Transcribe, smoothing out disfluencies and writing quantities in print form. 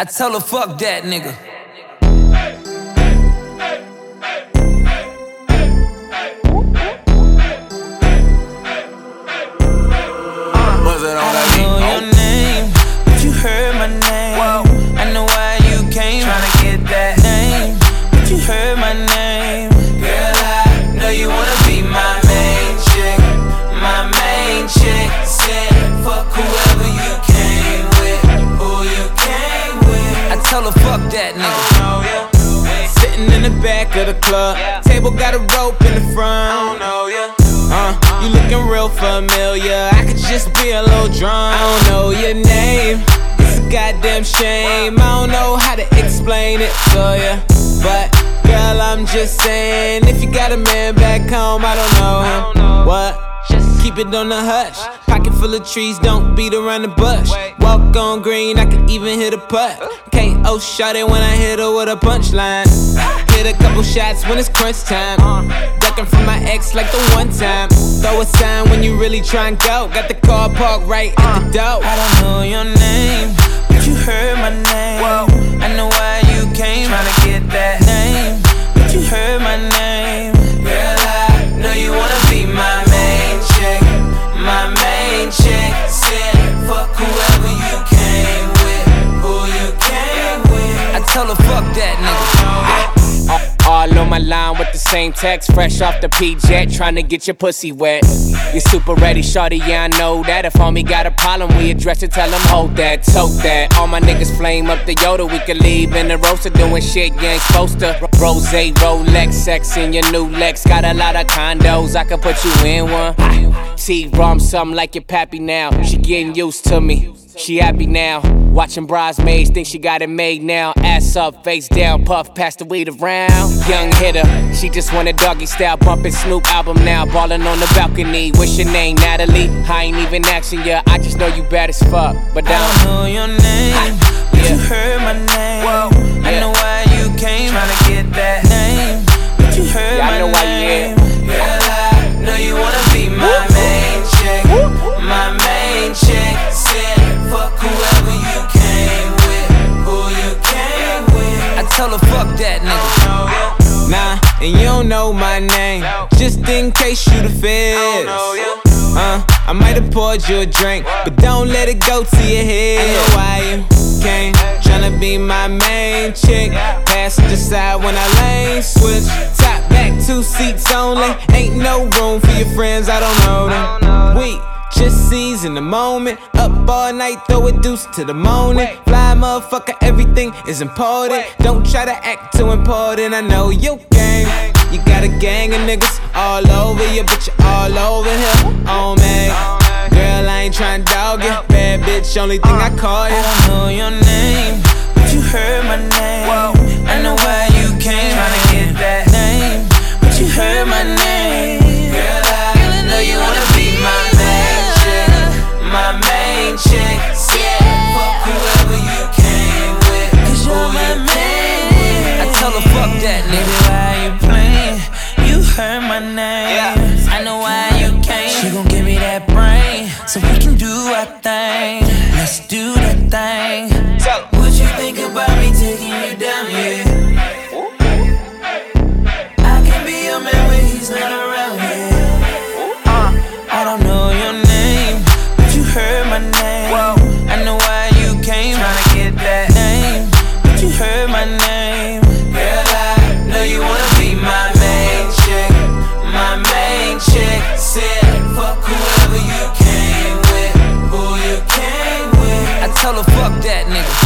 I tell her fuck that nigga. I know your name, but you heard my name. I know why you came, tryna get that name, but you heard my name. Girl, I know you wanna be my main chick, my main chick. Said fuck whoever you came with, who you came with. I tell her fuck that nigga. Sitting in the back of the club, table got a rope in the front. I don't know ya. You looking real familiar. I could just be a little drunk. I don't know your name. It's a goddamn shame. I don't know how to explain it to ya, but girl, I'm just saying, if you got a man back home, I don't know him. What? Just keep it on the hush. Pocket full of trees, don't beat around the bush. Walk on green, I can even hit a putt. KO shot it when I hit her with a punchline. Hit a couple shots when it's crunch time. Ducking from my ex like the one time. Throw a sign when you really try and go. Got the car parked right at the door. I don't know your name, but you heard my name. I know why you came, tryna get that name, but you heard my name. Girl, I know you wanna be my main chick, my main chick. Said fuck whoever you came with, who you came with. I tell her fuck that nigga. All on my line with the same text, fresh off the P-Jet, tryna get your pussy wet. You super ready, shorty, yeah, I know that. If homie got a problem, we address it, tell him hold that, tote that. All my niggas flame up the Yoda, we can leave in the roaster doing shit you ain't supposed to. Rose, Rolex, sex in your new Lex. Got a lot of condos, I can put you in one. T-Rom, something like your pappy now. She getting used to me, she happy now. Watching bridesmaids, think she got it made now. Ass up, face down, puff, pass the weed around. Young hitter, she just want a doggy style. Bumpin' Snoop album now, ballin' on the balcony. What's your name, Natalie? I ain't even asking ya, I just know you bad as fuck. But I don't know your name, but you heard my name. I know why you came, tryna get that name, but you heard my name. I know why you here. Girl, I know you wanna be my main chick, my main chick. Said fuck whoever you came with, who you came with. I tell her fuck that nigga. Nah, and you don't know my name, just in case you the feds. I might have poured you a drink, but don't let it go to your head. I know why you came, tryna be my main chick. Passenger side when I lane switch, top back, 2 seats only. Ain't no room for your friends, I don't know them. We just seize in the moment, up all night, throw a deuce to the morning. Fly motherfucker, everything is important. Don't try to act too important, I know you gang. You got a gang of niggas all over you, but you all over here on me. Girl, I ain't tryna dog you, bad bitch, only thing I call you. I don't know your name, but you heard my name. I know why you came, tryna get that name, but you heard my name. Girl, I know you wanna be my main chick, my main chick. Said fuck whoever you came with, cause you're my main. I tell her fuck that nigga. Why you playing? You heard my name. I know why you came. She gon' give me that brain, so we can do our thing. Let's do that thing. What you think about me taking you down here? I can be your man when he's not around here. I don't know your name, but you heard my name. I know why you came, tryna get that name, but you heard my name. Girl, I know you wanna be my main chick, my main chick. Said fuck whoever you came with, who you came with. I tell her fuck that nigga.